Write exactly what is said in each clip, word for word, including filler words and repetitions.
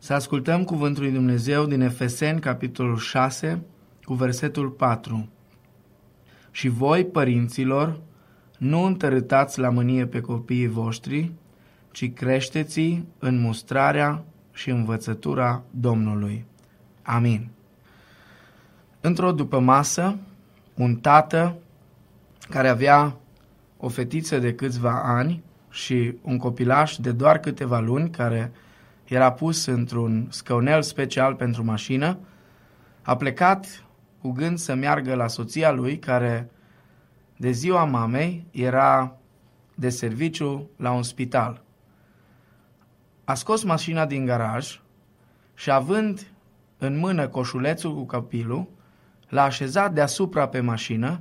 Să ascultăm cuvântul lui Dumnezeu din Efeseni, capitolul șase, cu versetul patru. Și voi, părinților, nu întărâtați la mânie pe copiii voștri, ci creșteți în mustrarea și învățătura Domnului. Amin. Într-o dupămasă, un tată care avea o fetiță de câțiva ani și un copilaș de doar câteva luni, care era pus într-un scăunel special pentru mașină, a plecat cu gând să meargă la soția lui, care de ziua mamei era de serviciu la un spital. A scos mașina din garaj și, având în mână coșulețul cu copilul, l-a așezat deasupra pe mașină,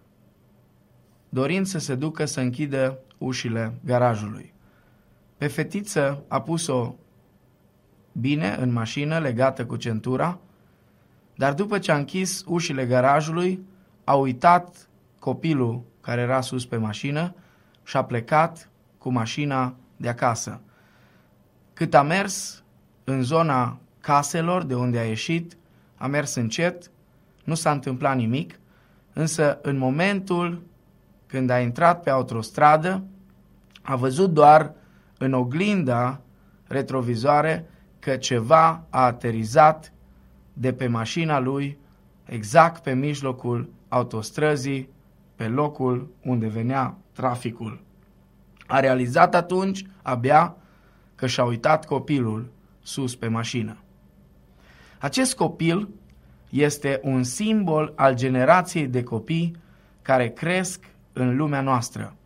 dorind să se ducă să închidă ușile garajului. Pe fetiță a pus-o bine în mașină, legată cu centura, dar după ce a închis ușile garajului, a uitat copilul care era sus pe mașină și a plecat cu mașina de acasă. Cât a mers în zona caselor de unde a ieșit, a mers încet, nu s-a întâmplat nimic, însă în momentul când a intrat pe autostradă, a văzut doar în oglinda retrovizoare că ceva a aterizat de pe mașina lui exact pe mijlocul autostrăzii, pe locul unde venea traficul. A realizat atunci abia că și-a uitat copilul sus pe mașină. Acest copil este un simbol al generației de copii care cresc în lumea noastră.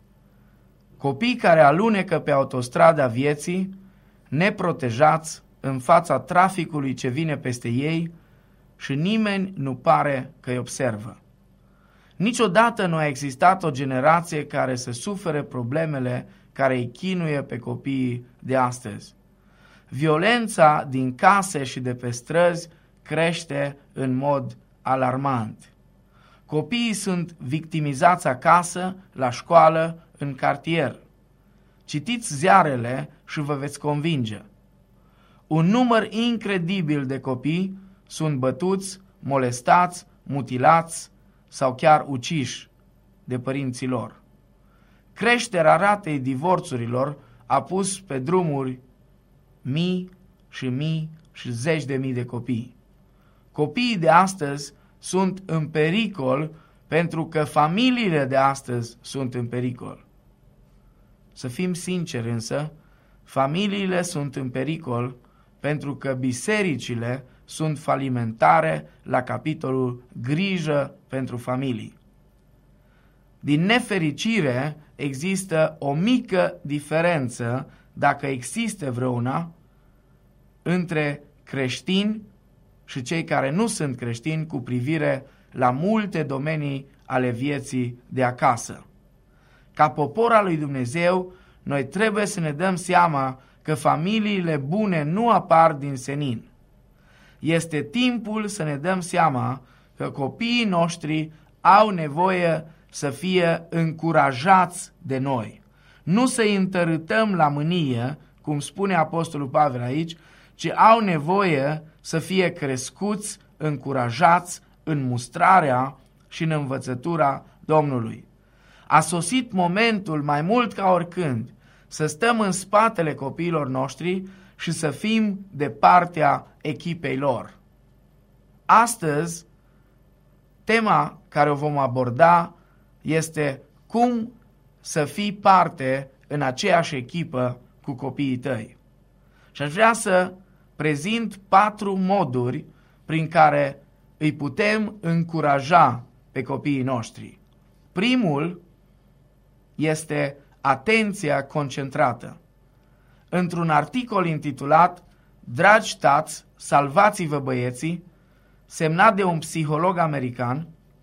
Copii care alunecă pe autostrada vieții, neprotejați în fața traficului ce vine peste ei și nimeni nu pare că îi observă. Niciodată nu a existat o generație care să sufere problemele care îi chinuie pe copiii de astăzi. Violența din case și de pe străzi crește în mod alarmant. Copiii sunt victimizați acasă, la școală, în cartier. Citiți ziarele și vă veți convinge. Un număr incredibil de copii sunt bătuți, molestați, mutilați sau chiar uciși de părinții lor. Creșterea ratei divorțurilor a pus pe drumuri mii și mii și zeci de mii de copii. Copiii de astăzi sunt în pericol pentru că familiile de astăzi sunt în pericol. Să fim sinceri însă, familiile sunt în pericol pentru că bisericile sunt falimentare la capitolul grijă pentru familii. Din nefericire există o mică diferență, dacă există vreuna, între creștini și cei care nu sunt creștini cu privire la multe domenii ale vieții de acasă. Ca popor al lui Dumnezeu, noi trebuie să ne dăm seama că familiile bune nu apar din senin. Este timpul să ne dăm seama că copiii noștri au nevoie să fie încurajați de noi. Nu să-i întărâtăm la mânie, cum spune Apostolul Pavel aici, ci au nevoie să fie crescuți, încurajați în mustrarea și în învățătura Domnului. A sosit momentul mai mult ca oricând să stăm în spatele copiilor noștri și să fim de partea echipei lor. Astăzi, tema care o vom aborda este cum să fii parte în aceeași echipă cu copiii tăi. Și aș vrea să prezint patru moduri prin care îi putem încuraja pe copiii noștri. Primul este atenția concentrată. Într-un articol intitulat Dragi tați, salvați-vă băieții, semnat de un psiholog american,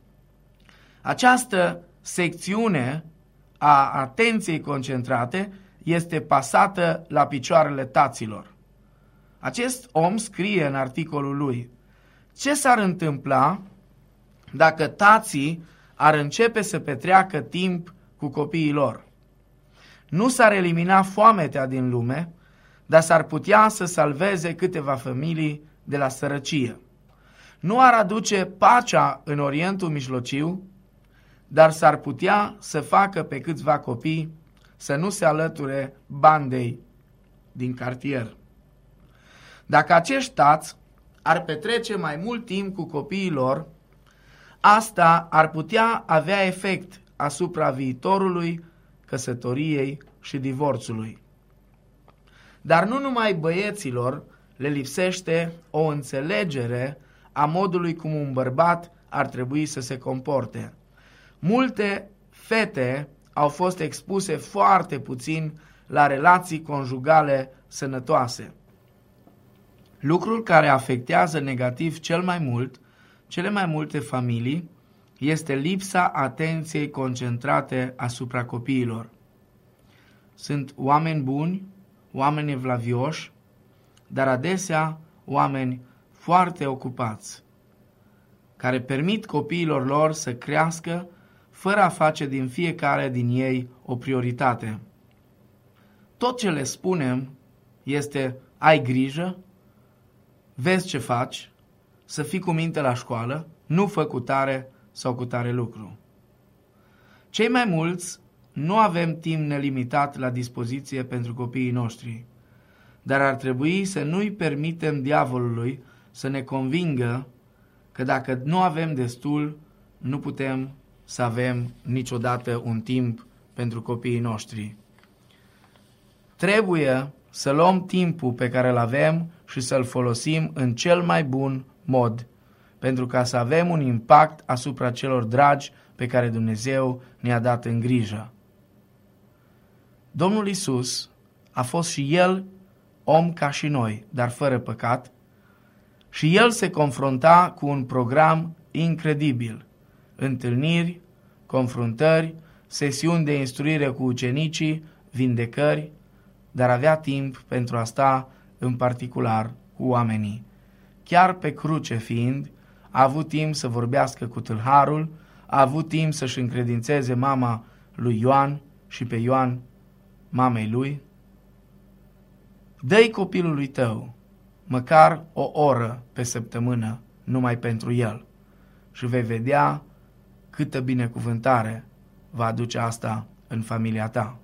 această secțiune a atenției concentrate este pasată la picioarele taților. Acest om scrie în articolul lui: ce s-ar întâmpla dacă tații ar începe să petreacă timp cu copiii lor? Nu s-ar elimina foametea din lume, dar s-ar putea să salveze câteva familii de la sărăcie. Nu ar aduce pacea în Orientul Mijlociu, dar s-ar putea să facă pe câțiva copii să nu se alăture bandei din cartier. Dacă acești tați ar petrece mai mult timp cu copiii lor, asta ar putea avea efect asupra viitorului, căsătoriei și divorțului. Dar nu numai băieților le lipsește o înțelegere a modului cum un bărbat ar trebui să se comporte. Multe fete au fost expuse foarte puțin la relații conjugale sănătoase. Lucrul care afectează negativ cel mai mult cele mai multe familii este lipsa atenției concentrate asupra copiilor. Sunt oameni buni, oameni evlavioși, dar adesea oameni foarte ocupați, care permit copiilor lor să crească fără a face din fiecare din ei o prioritate. Tot ce le spunem este: ai grijă, vezi ce faci, să fii cu minte la școală, nu fă cu tare sau cu tare lucru. Cei mai mulți nu avem timp nelimitat la dispoziție pentru copiii noștri, dar ar trebui să nu-i permitem diavolului să ne convingă că dacă nu avem destul, nu putem să avem niciodată un timp pentru copiii noștri. Trebuie să luăm timpul pe care îl avem și să-l folosim în cel mai bun mod, pentru ca să avem un impact asupra celor dragi pe care Dumnezeu ne-a dat în grijă. Domnul Iisus a fost și El om ca și noi, dar fără păcat, și El se confrunta cu un program incredibil: întâlniri, confruntări, sesiuni de instruire cu ucenicii, vindecări, dar avea timp pentru a sta în particular cu oamenii. Chiar pe cruce fiind, a avut timp să vorbească cu tâlharul, a avut timp să-și încredințeze mama lui Ioan și pe Ioan mamei lui. Dă-i copilului tău măcar o oră pe săptămână numai pentru el și vei vedea câtă binecuvântare va aduce asta în familia ta.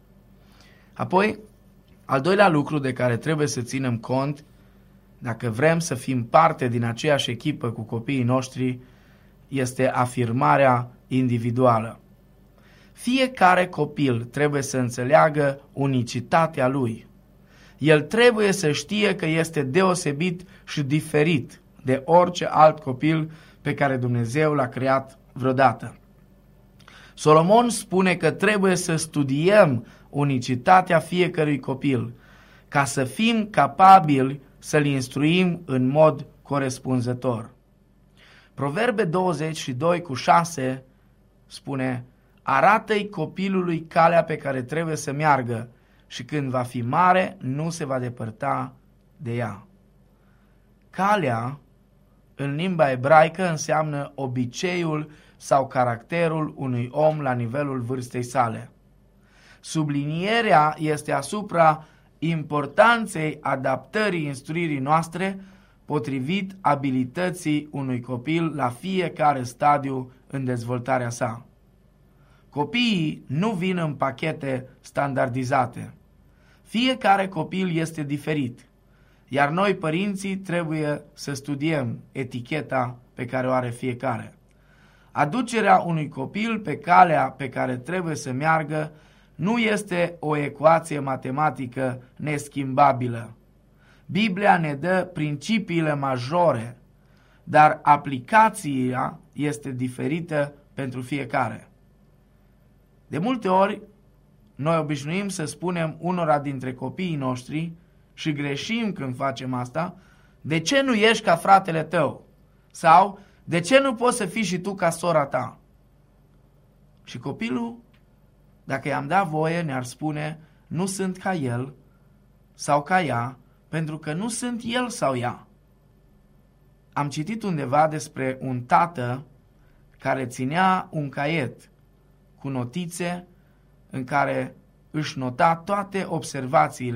Apoi, al doilea lucru de care trebuie să ținem cont dacă vrem să fim parte din aceeași echipă cu copiii noștri este afirmarea individuală. Fiecare copil trebuie să înțeleagă unicitatea lui. El trebuie să știe că este deosebit și diferit de orice alt copil pe care Dumnezeu l-a creat vreodată. Solomon spune că trebuie să studiem unicitatea fiecărui copil ca să fim capabili să-l instruim în mod corespunzător. Proverbe douăzeci și doi cu șase spune: arată-i copilului calea pe care trebuie să meargă și când va fi mare nu se va depărta de ea. Calea în limba ebraică înseamnă obiceiul sau caracterul unui om la nivelul vârstei sale. Sublinierea este asupra importanței adaptării instruirii noastre potrivit abilității unui copil la fiecare stadiu în dezvoltarea sa. Copiii nu vin în pachete standardizate. Fiecare copil este diferit, iar noi, părinții, trebuie să studiem eticheta pe care o are fiecare. Aducerea unui copil pe calea pe care trebuie să meargă nu este o ecuație matematică neschimbabilă. Biblia ne dă principiile majore, dar aplicația este diferită pentru fiecare. De multe ori, noi obișnuim să spunem unora dintre copiii noștri, și greșim când facem asta: de ce nu ești ca fratele tău? Sau de ce nu poți să fii și tu ca sora ta? Și copilul, dacă i-am dat voie, ne-ar spune: nu sunt ca el sau ca ea, pentru că nu sunt el sau ea. Am citit undeva despre un tată care ținea un caiet cu notițe în care își nota toate observațiile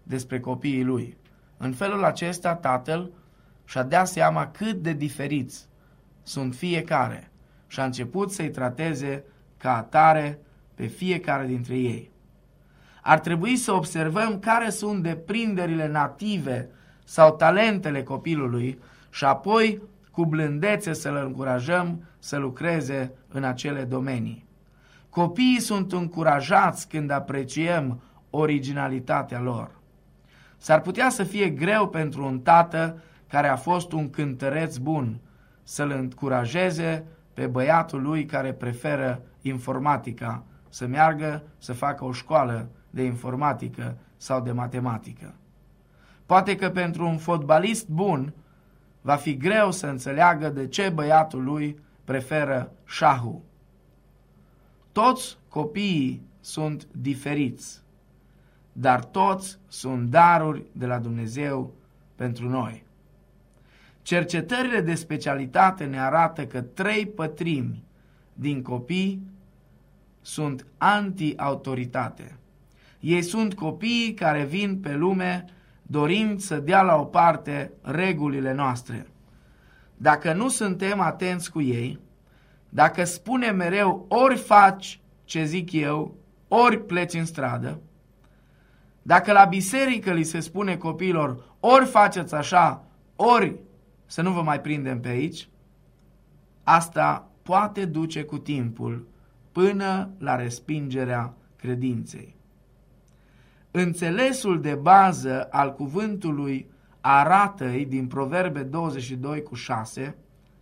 despre copiii lui. În felul acesta, tatăl și-a dat seama cât de diferiți sunt fiecare și a început să-i trateze ca atare pe fiecare dintre ei. Ar trebui să observăm care sunt deprinderile native sau talentele copilului și apoi cu blândețe să-l încurajăm să lucreze în acele domenii. Copiii sunt încurajați când apreciem originalitatea lor. S-ar putea să fie greu pentru un tată care a fost un cântăreț bun să-l încurajeze pe băiatul lui care preferă informatica, să meargă să facă o școală de informatică sau de matematică. Poate că pentru un fotbalist bun va fi greu să înțeleagă de ce băiatul lui preferă șahul. Toți copiii sunt diferiți, dar toți sunt daruri de la Dumnezeu pentru noi. Cercetările de specialitate ne arată că trei pătrimi din copii sunt anti-autoritate. Ei sunt copiii care vin pe lume dorind să dea la o parte regulile noastre. Dacă nu suntem atenți cu ei, dacă spunem mereu ori faci ce zic eu, ori pleci în stradă, dacă la biserică li se spune copiilor ori faceți așa, ori să nu vă mai prindem pe aici, asta poate duce cu timpul până la respingerea credinței. Înțelesul de bază al cuvântului arată-i din Proverbe douăzeci și doi cu șase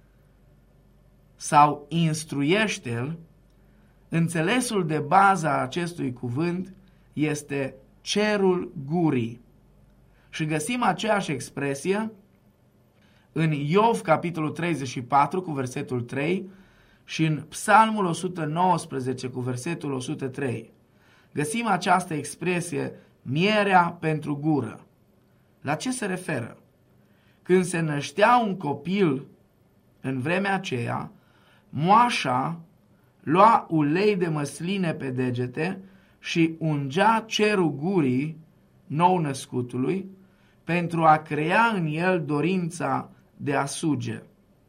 sau instruiește-l, înțelesul de bază a acestui cuvânt este cerul gurii. Și găsim aceeași expresie în Iov, capitolul treizeci și patru, cu versetul trei, și în Psalmul o sută nouăsprezece, cu versetul o sută trei. Găsim această expresie, mierea pentru gură. La ce se referă? Când se năștea un copil în vremea aceea, moașa lua ulei de măsline pe degete și ungea cerul gurii nou-născutului pentru a crea în el dorința de a suge.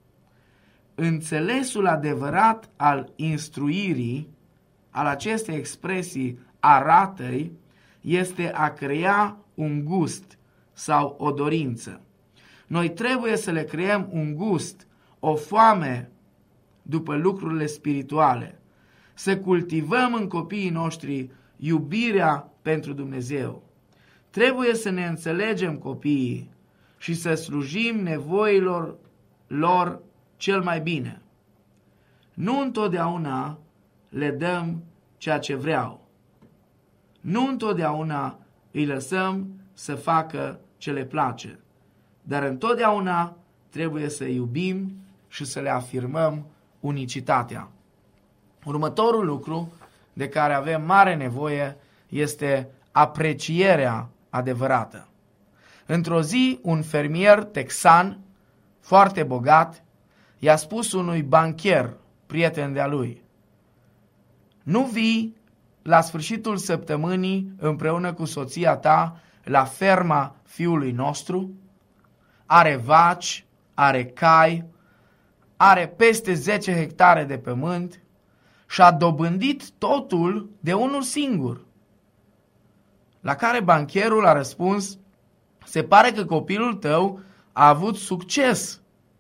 Înțelesul adevărat al instruirii, al acestei expresii arată-i, este a crea un gust sau o dorință. Noi trebuie să le creăm un gust, o foame după lucrurile spirituale, să cultivăm în copiii noștri iubirea pentru Dumnezeu. Trebuie să ne înțelegem copiii și să slujim nevoilor lor cel mai bine. Nu întotdeauna le dăm ceea ce vreau. Nu întotdeauna îi lăsăm să facă ce le place, dar întotdeauna trebuie să iubim și să le afirmăm unicitatea. Următorul lucru de care avem mare nevoie este aprecierea adevărată. Într-o zi, un fermier texan, foarte bogat, i-a spus unui bancher, prieten de-a lui: nu vii la sfârșitul săptămânii împreună cu soția ta la ferma fiului nostru? Are vaci, are cai, are peste zece hectare de pământ și a dobândit totul de unul singur. La care bancherul a răspuns: se pare că copilul tău a avut succes.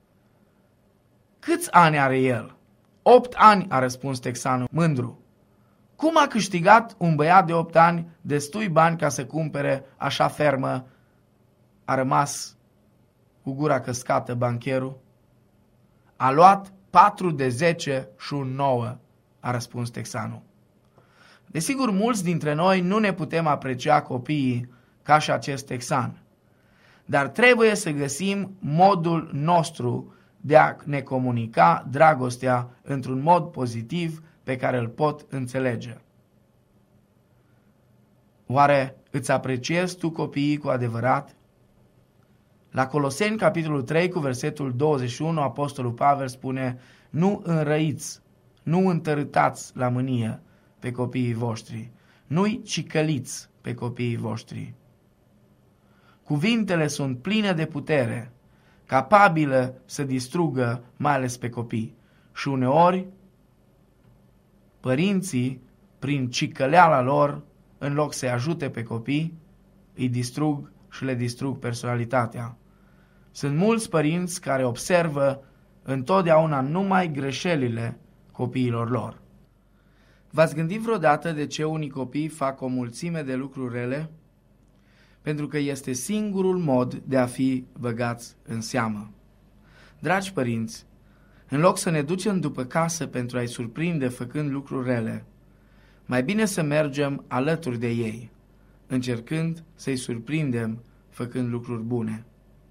Câți ani are el? Opt ani, a răspuns texanul mândru. Cum a câștigat un băiat de opt ani destui bani ca să cumpere așa fermă? A rămas cu gura căscată bancherul. A luat patru de zece și un nouă, a răspuns texanul. Desigur, mulți dintre noi nu ne putem aprecia copiii ca și acest texan, dar trebuie să găsim modul nostru de a ne comunica dragostea într-un mod pozitiv pe care îl pot înțelege. Oare îți apreciezi tu copiii cu adevărat? La Coloseni, capitolul trei, cu versetul douăzeci și unu, apostolul Pavel spune: nu înrăiți, nu întărâtați la mânie pe copiii voștri, nu-i cicăliți pe copiii voștri. Cuvintele sunt pline de putere, capabilă să distrugă mai ales pe copii. Și uneori, părinții, prin cicăleala lor, în loc să-i ajute pe copii, îi distrug și le distrug personalitatea. Sunt mulți părinți care observă întotdeauna numai greșelile copiilor lor. V-ați gândit vreodată de ce unii copii fac o mulțime de lucruri rele? Pentru că este singurul mod de a fi băgați în seamă. Dragi părinți, în loc să ne ducem după casă pentru a-i surprinde făcând lucruri rele, mai bine să mergem alături de ei, încercând să-i surprindem făcând lucruri bune.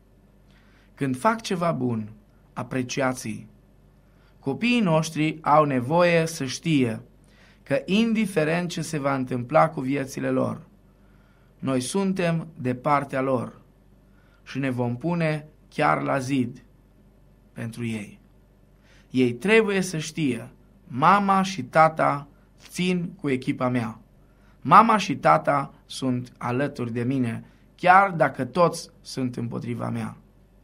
Când fac ceva bun, apreciați-i. Copiii noștri au nevoie să știe că, indiferent ce se va întâmpla cu viețile lor, noi suntem de partea lor și ne vom pune chiar la zid pentru ei. Ei trebuie să știe, mama și tata țin cu echipa mea. Mama și tata sunt alături de mine, chiar dacă toți sunt împotriva mea.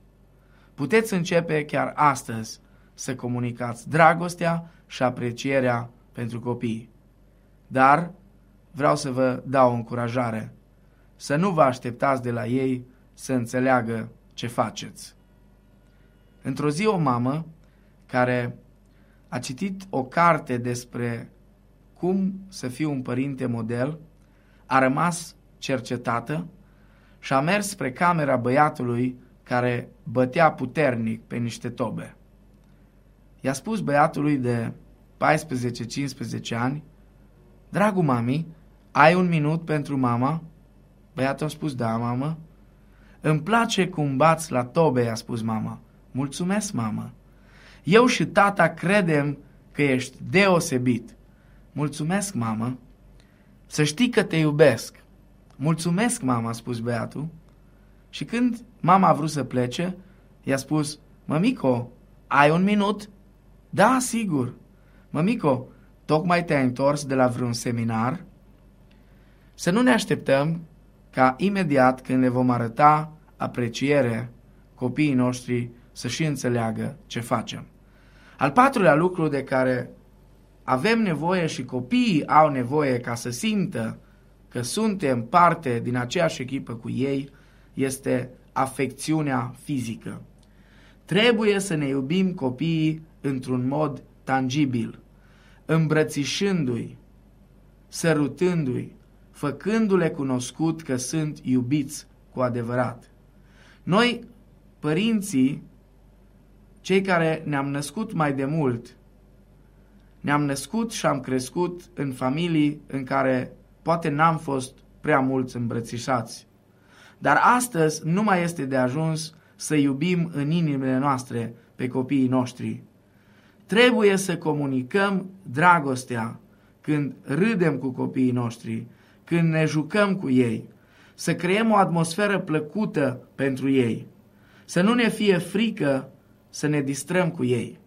Puteți începe chiar astăzi să comunicați dragostea și aprecierea pentru copii. Dar vreau să vă dau o încurajare, să nu vă așteptați de la ei să înțeleagă ce faceți. Într-o zi, o mamă care a citit o carte despre cum să fii un părinte model, a rămas cercetată și a mers spre camera băiatului care bătea puternic pe niște tobe. I-a spus băiatului de paisprezece cincisprezece ani: dragul mami, ai un minut pentru mama? Băiatul a spus: da, mamă. Îmi place cum bați la tobe, i-a spus mama. Mulțumesc, mamă. Eu și tata credem că ești deosebit. Mulțumesc, mamă. Să știi că te iubesc. Mulțumesc, mama, a spus băiatul. Și când mama a vrut să plece, i-a spus: mămico, ai un minut? Da, sigur. Mămico, tocmai te-ai întors de la vreun seminar? Să nu ne așteptăm ca imediat când le vom arăta apreciere copiii noștri să și înțeleagă ce facem. Al patrulea lucru de care avem nevoie și copiii au nevoie ca să simtă că suntem parte din aceeași echipă cu ei este afecțiunea fizică. Trebuie să ne iubim copiii într-un mod tangibil, îmbrățișându-i, sărutându-i, făcându-le cunoscut că sunt iubiți cu adevărat. Noi, părinții, cei care ne-am născut mai de mult, ne-am născut și am crescut în familii în care poate n-am fost prea mulți îmbrățișați. Dar astăzi nu mai este de ajuns să iubim în inimile noastre pe copiii noștri. Trebuie să comunicăm dragostea când râdem cu copiii noștri, când ne jucăm cu ei, să creăm o atmosferă plăcută pentru ei, să nu ne fie frică să ne distrăm cu ei.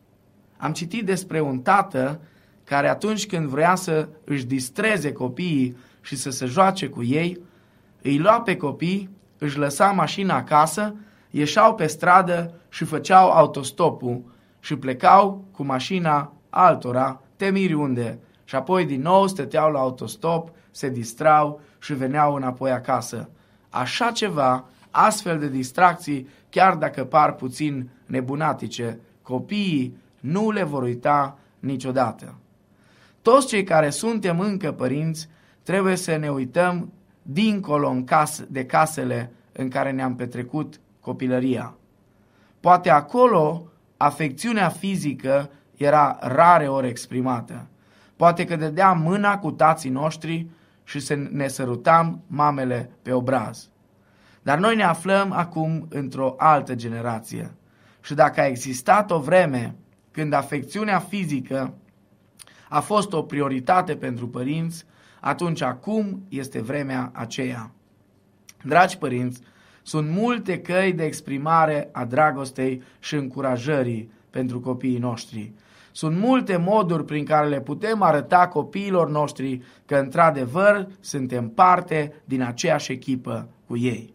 Am citit despre un tată care atunci când vrea să își distreze copiii și să se joace cu ei, îi lua pe copii, își lăsa mașina acasă, ieșeau pe stradă și făceau autostopul și plecau cu mașina altora, te miri unde, și apoi din nou stăteau la autostop, se distrau și veneau înapoi acasă. Așa ceva, astfel de distracții, chiar dacă par puțin nebunatice, copiii nu le vor uita niciodată. Toți cei care suntem încă părinți trebuie să ne uităm dincolo în cas, de casele în care ne-am petrecut copilăria. Poate acolo afecțiunea fizică era rare ori exprimată. Poate că dădeam mâna cu tații noștri și să ne sărutam mamele pe obraz. Dar noi ne aflăm acum într-o altă generație. Și dacă a existat o vreme când afecțiunea fizică a fost o prioritate pentru părinți, atunci acum este vremea aceea. Dragi părinți, sunt multe căi de exprimare a dragostei și încurajării pentru copiii noștri. Sunt multe moduri prin care le putem arăta copiilor noștri că într-adevăr suntem parte din aceeași echipă cu ei.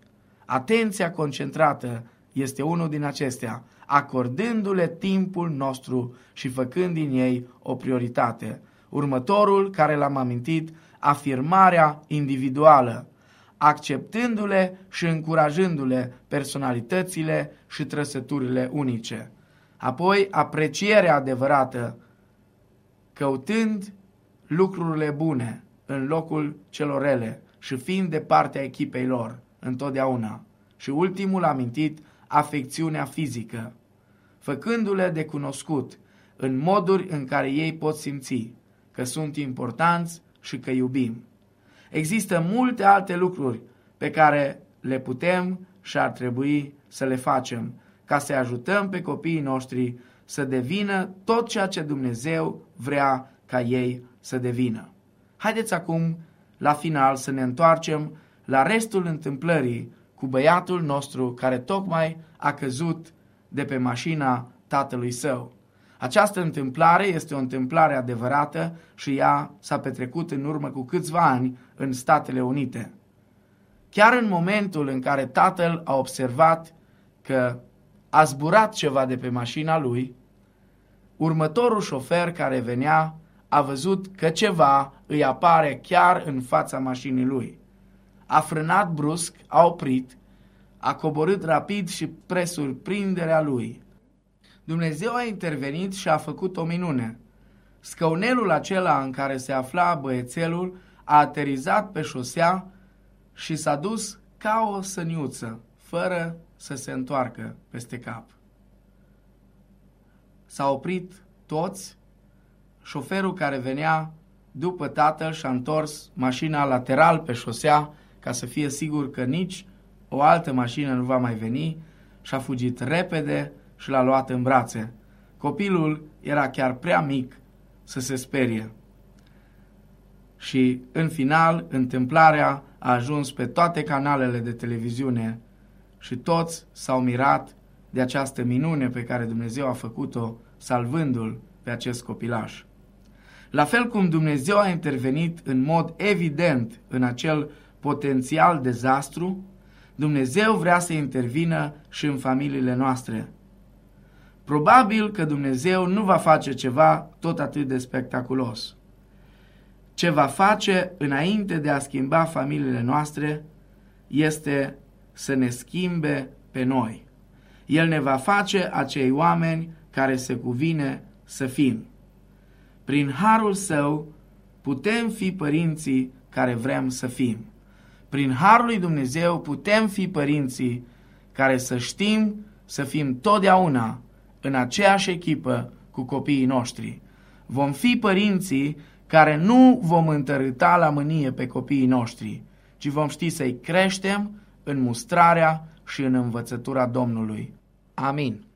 Atenția concentrată este unul din acestea, acordându-le timpul nostru și făcând din ei o prioritate. Următorul, care l-am amintit, afirmarea individuală, acceptându-le și încurajându-le personalitățile și trăsăturile unice. Apoi, aprecierea adevărată, căutând lucrurile bune în locul celor rele și fiind de partea echipei lor întotdeauna. Și ultimul amintit, afecțiunea fizică, făcându-le de cunoscut în moduri în care ei pot simți că sunt importanți și că iubim. Există multe alte lucruri pe care le putem și ar trebui să le facem ca să ajutăm pe copiii noștri să devină tot ceea ce Dumnezeu vrea ca ei să devină. Haideți acum, la final, să ne întoarcem la restul întâmplării cu băiatul nostru care tocmai a căzut de pe mașina tatălui său. Această întâmplare este o întâmplare adevărată și ea s-a petrecut în urmă cu câțiva ani în Statele Unite. Chiar în momentul în care tatăl a observat că a zburat ceva de pe mașina lui, următorul șofer care venea a văzut că ceva îi apare chiar în fața mașinii lui. A frânat brusc, a oprit, a coborât rapid și spre surprinderea lui. Dumnezeu a intervenit și a făcut o minune. Scăunelul acela în care se afla băiețelul a aterizat pe șosea și s-a dus ca o săniuță, fără să se întoarcă peste cap. S-au oprit toți, șoferul care venea după tatăl și-a întors mașina lateral pe șosea ca să fie sigur că nici o altă mașină nu va mai veni și a fugit repede și l-a luat în brațe. Copilul era chiar prea mic să se sperie. Și în final, întâmplarea a ajuns pe toate canalele de televiziune și toți s-au mirat de această minune pe care Dumnezeu a făcut-o salvându-l pe acest copilaș. La fel cum Dumnezeu a intervenit în mod evident în acel potențial dezastru, Dumnezeu vrea să intervină și în familiile noastre. Probabil că Dumnezeu nu va face ceva tot atât de spectaculos. Ce va face înainte de a schimba familiile noastre este să ne schimbe pe noi. El ne va face acei oameni care se cuvine să fim. Prin harul său putem fi părinții care vrem să fim. Prin harul lui Dumnezeu putem fi părinții care să știm să fim totdeauna în aceeași echipă cu copiii noștri. Vom fi părinții care nu vom întărâta la mânie pe copiii noștri, ci vom ști să-i creștem în mustrarea și în învățătura Domnului. Amin.